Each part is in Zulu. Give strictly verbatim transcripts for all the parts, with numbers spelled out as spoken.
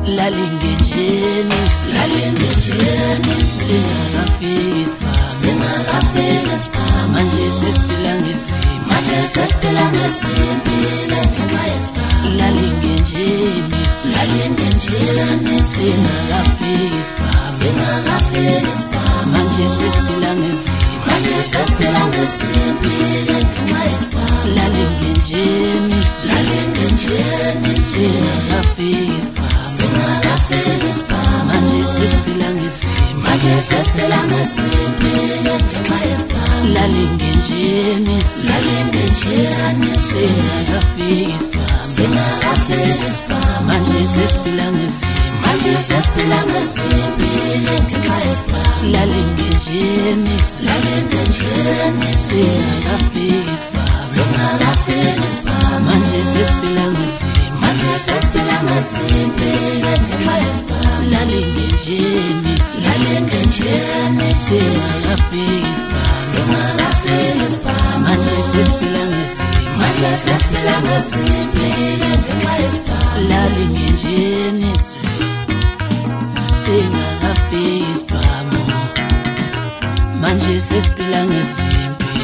lalingejeni lalingejeni singakafiki singakafiki manje sesiphila ngesimo manje sesiphila ngesimpi ngenxa yesipha lalingejeni lalingejeni singakafiki singakafiki manje sesiphila ngesimo manje sesiphila ngesimpi ngenxa yesipha lalingejeni lalingejeni singakafiki manje sesiphila ngesimo manje sesiphila ngesimpi ngenxa yesipha lalingejeni lalingejeni singakafiki singakafiki manje sesiphila ngesimo manje sesiphila ngesimpi ngenxa yesipha lalingejeni lalingejeni singakafiki singakafiki manje sesiphila ngesimo manje sesiphila ngesimpi ngenxa yesipha lalingejeni lalingejeni singakafiki singakafiki manje sesiphila ngesimo manje sesiphila ngesimpi ngenxa yesipha lalingejeni singakafiki manje sesiphila ngesimpi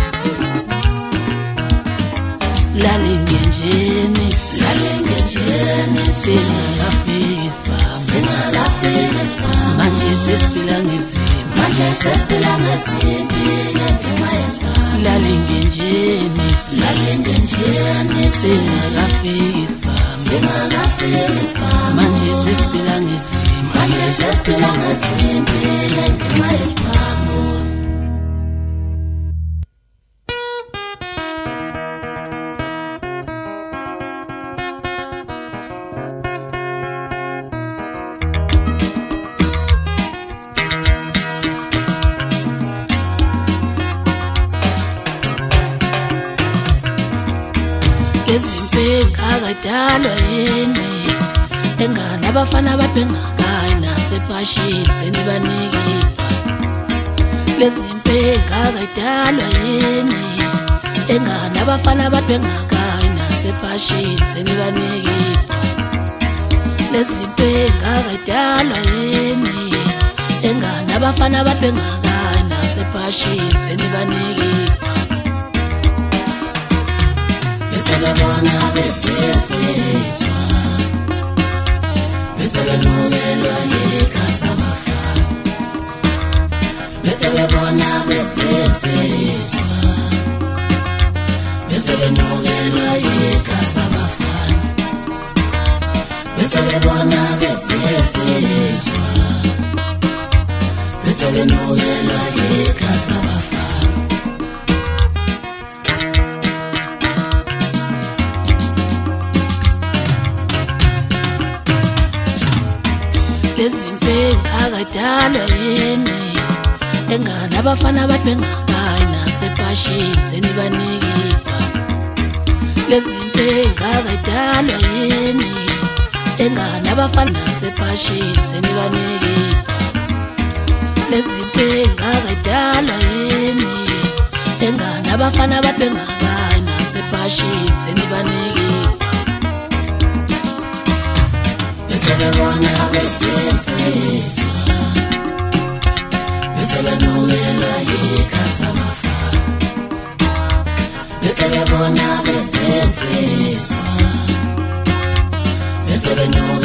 lalingejeni lalingejeni singakafiki singakafiki manje sesiphila ngesimo manje sesiphila ngesimpi ngenxa yesipha lalingejeni lalingejeni singakafiki singakafiki manje sesiphila ngesimo manje sesiphila ngesimpi ngenxa yesipha Akadalwa yini engane abafana babhengakayi nasephashini senibanikipha lezimpela akadalwa yini engane abafana babhengakayi nasephashini senibanikipha lezimpela akadalwa yini engane abafana babhengakayi nasephashini senibanikipha Besebona besiyenziswa Besebenukelwa yikhasa abafana Besebona besiyenziswa Besebenukelwa yikhasa abafana Besebona besiyenziswa Besebenukelwa yikhasa abafana lezimpela akadalwa yini engane abafana babhengakayi nasephashini senibanikipha lezimpela akadalwa yini engane abafana nasephashini senibanikipha lezimpela akadalwa yini engane abafana babhengakayi nasephashini senibanikipha Besebona besiyenziswa Besebenukelwa yikhasa abafana Besebona besiyenziswa Besebenu